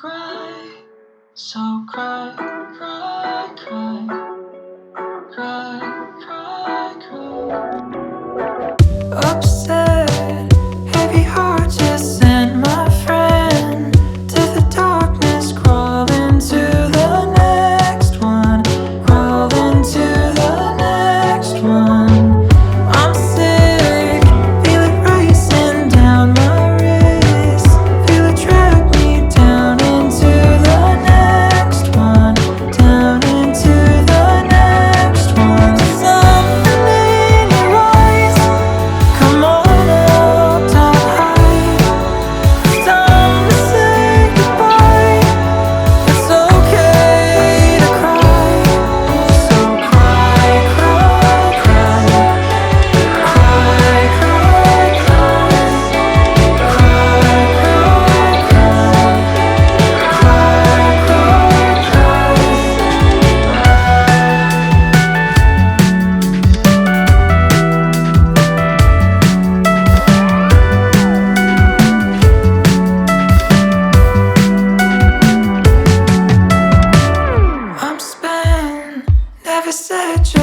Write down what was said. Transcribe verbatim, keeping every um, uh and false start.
cry, so cry, cry, cry, cry, cry, cry. Upset, heavy heart, just sent my friend to the darkness, crawl into the next one, crawl into the next one. I'm sick, feel it racing down my wrist, feel it drag me down into the next one, down into the next one. Something in your eyes, come on up, top high. It's time to say goodbye. It's okay to cry, so cry, cry, cry, cry, cry, cry, cry, I'm spent, never said you